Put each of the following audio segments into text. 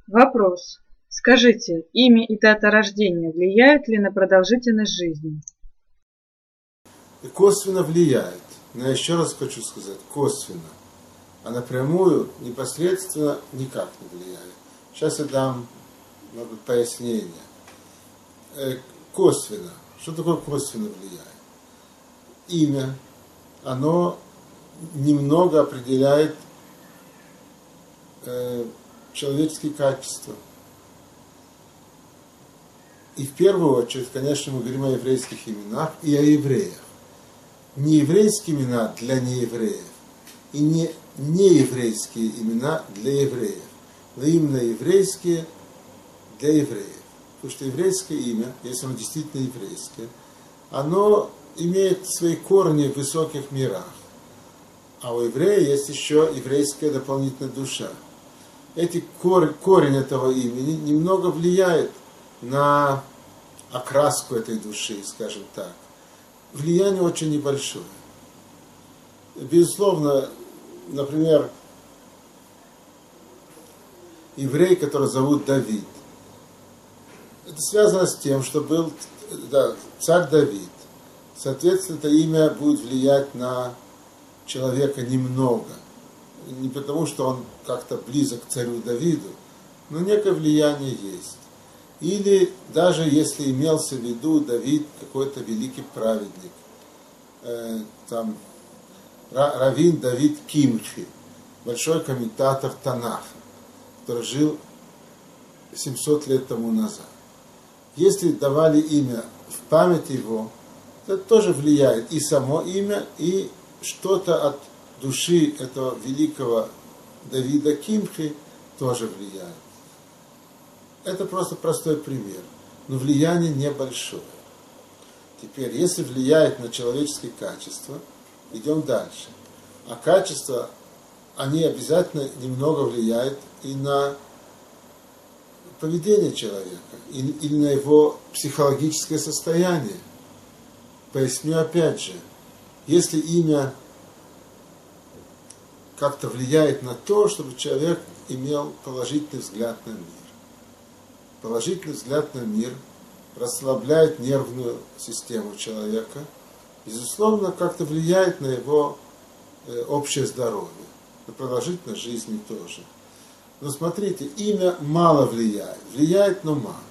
Вопрос. Скажите, имя и дата рождения влияют ли на продолжительность жизни? И косвенно влияет. Но я еще раз хочу сказать, косвенно. А напрямую, непосредственно никак не влияет. Сейчас я дам, может быть, пояснение. Косвенно. Что такое косвенно влияет? Имя, оно немного определяет человеческие качества. И в первую очередь, конечно, мы говорим о еврейских именах и о евреях. Не еврейские имена для неевреев и не нееврейские имена для евреев, но именно еврейские для евреев. Потому что еврейское имя, если оно действительно еврейское, оно имеет свои корни в высоких мирах. А у еврея есть еще еврейская дополнительная душа. Корень этого имени немного влияет на окраску этой души, скажем так. Влияние очень небольшое. Безусловно, например, еврей, которого зовут Давид, это связано с тем, что был царь Давид. Соответственно, это имя будет влиять на человека немного. Не потому, что он как-то близок к царю Давиду, но некое влияние есть. Или даже если имелся в виду Давид какой-то великий праведник, там Равин Давид Кимхи, большой комментатор Танаха, который жил 700 лет тому назад. Если давали имя в память его, это тоже влияет и само имя, и что-то от души этого великого Давида Кимхи тоже влияет. Это просто простой пример, но влияние небольшое. Теперь, если влияет на человеческие качества, идем дальше. А качества, они обязательно немного влияют и на поведение человека, или на его психологическое состояние. Поясню опять же, если имя как-то влияет на то, чтобы человек имел положительный взгляд на мир. Положительный взгляд на мир расслабляет нервную систему человека, безусловно, как-то влияет на его общее здоровье, на продолжительность жизни тоже. Но смотрите, имя мало влияет. Влияет, но мало.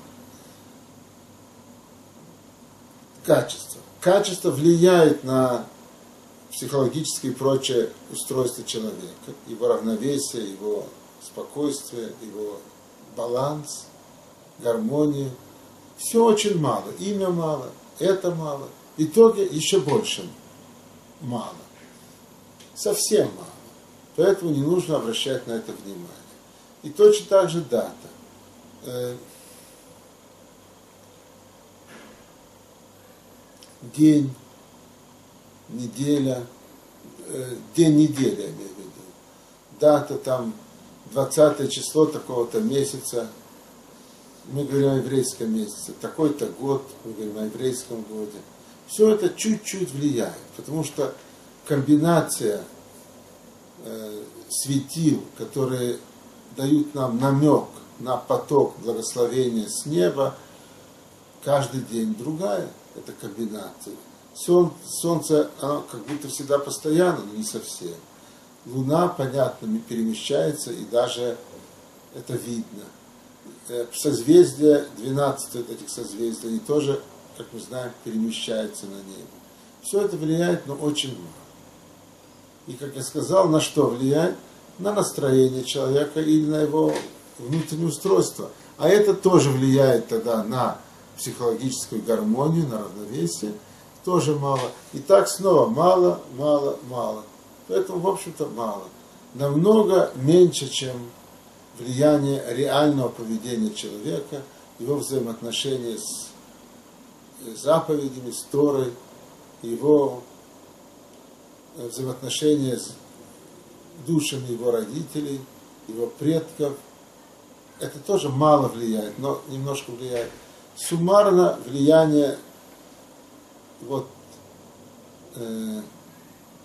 Качество. Качество влияет на психологические и прочее устройство человека, его равновесие, его спокойствие, его баланс, гармонию. Все очень мало. Имя мало, это мало. В итоге еще больше мало. Совсем мало. Поэтому не нужно обращать на это внимание. И точно так же дата. День, неделя, день недели, я имею в виду. Дата там 20 число такого-то месяца. Мы говорим о еврейском месяце. Такой-то год, мы говорим о еврейском годе. Все это чуть-чуть влияет, потому что комбинация светил, которые дают нам намек на поток благословения с неба, каждый день другая эта комбинация. Солнце, оно как будто всегда постоянно, но не совсем. Луна, понятно, перемещается, и даже это видно. Созвездия, 12 этих созвездий, они тоже, как мы знаем, перемещаются на небе. Все это влияет, но очень мало. И, как я сказал, на что влияет? На настроение человека или на его внутреннее устройство. А это тоже влияет тогда на психологическую гармонию, на равновесие. Тоже мало. И так снова мало, мало, мало. Поэтому, в общем-то, мало. Намного меньше, чем влияние реального поведения человека, его взаимоотношения с заповедями, с Торой, его взаимоотношения с душами его родителей, его предков. Это тоже мало влияет, но немножко влияет. Суммарно влияние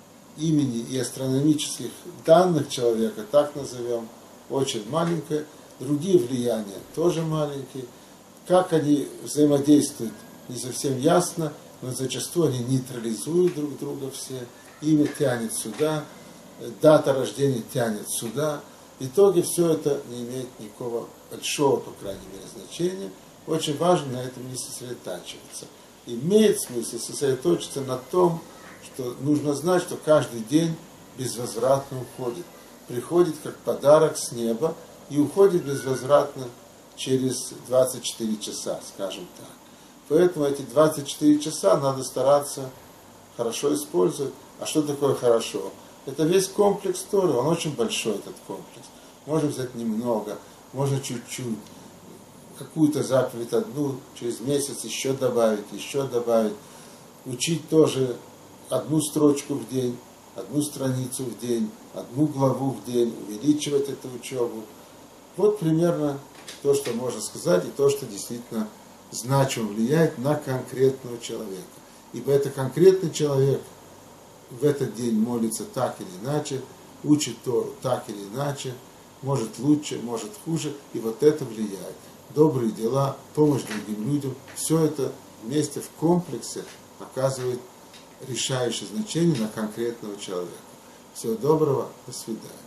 имени и астрономических данных человека, так назовем, очень маленькое, другие влияния тоже маленькие. Как они взаимодействуют, не совсем ясно, но зачастую они нейтрализуют друг друга все. Имя тянет сюда, дата рождения тянет сюда. В итоге все это не имеет никакого большого, по крайней мере, значения. Очень важно на этом не сосредотачиваться. Имеет смысл сосредоточиться на том, что нужно знать, что каждый день безвозвратно уходит. Приходит как подарок с неба и уходит безвозвратно через 24 часа, скажем так. Поэтому эти 24 часа надо стараться хорошо использовать. А что такое хорошо? Это весь комплекс Торы, он очень большой, этот комплекс. Можно взять немного, можно чуть-чуть, какую-то заповедь одну, через месяц еще добавить. Учить тоже одну строчку в день, одну страницу в день, одну главу в день, увеличивать эту учебу. Вот примерно то, что можно сказать, и то, что действительно значимо влияет на конкретного человека. Ибо это конкретный человек в этот день молится так или иначе, учит Тору так или иначе, может лучше, может хуже, и вот это влияет. Добрые дела, помощь другим людям, все это вместе в комплексе оказывает решающее значение на конкретного человека. Всего доброго, до свидания.